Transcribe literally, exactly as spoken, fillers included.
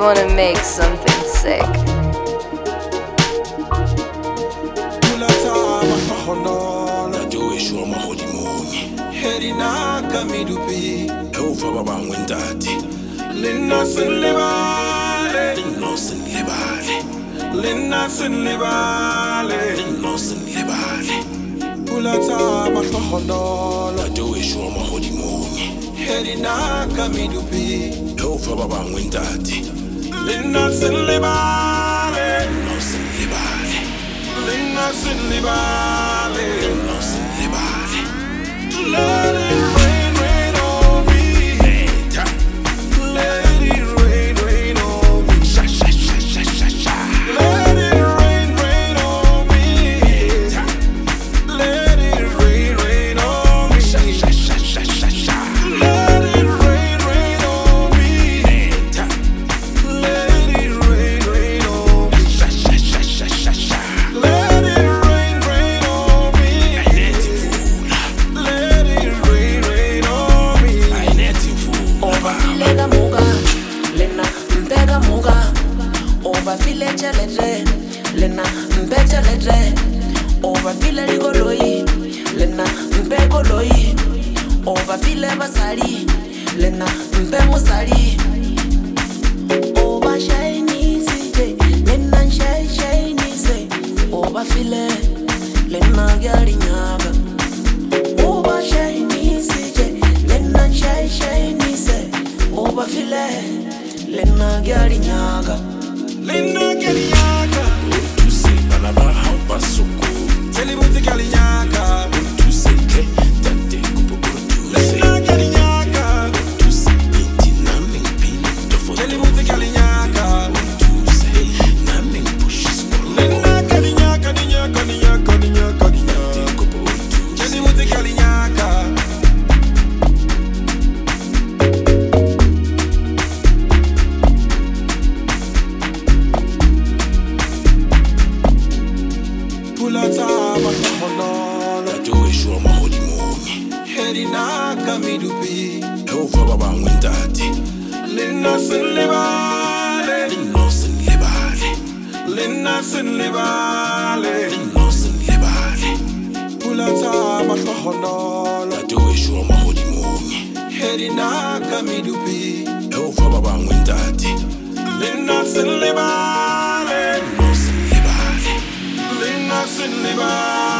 wanna make something sick. Ulata mahondola do ishwa mahodimoni Herina kamidupi do fa baba ngwendati Lina sinlibale no sinlibale Lina sinlibale no sinlibale Let it rain rain on me Later Let it rain rain on me Sha sha sha sha sha sha Let it rain rain on me Later Let it rain rain on me Sha sha sha sha sha sha Let it rain rain on me Later Let it rain rain on me Sha sha sha sha sha sha Let it rain rain on me I let it fool Let it rain rain on me I let it fool Oba filega muga Lena mbega muga Oba file chalete Lena mbecha letre Oba file rigoloi Lena mbego loi Oba file basari Lena mbe musari Oba shiny sije Lena shy shiny say Oba file Lena gyari nyaga Oba shiny sije Lena shy shiny say Oba file Lena gyari nyaga Lina kelinyaka Tu sais balaba hapa soko Teli buti kelinyaka Tu sais que tate kupo tu sais Lina kelinyaka Tu sais iti na ming pili tofo Teli buti kelinyaka Tu sais na ming pushis Lina kelinyaka ninyaka ninyaka ninyaka ninyaka kupo tu Teli buti kelinyaka Ulata mahondola do ishwa mahodimoni Herina kamidupi do fa baba ngwendati Lina sinlibale no sinlibale Lina sinlibale no sinlibale Ulata mahondola do ishwa mahodimoni Herina kamidupi do fa baba ngwendati Lina sinlibale no sinlibale Lina sinlibale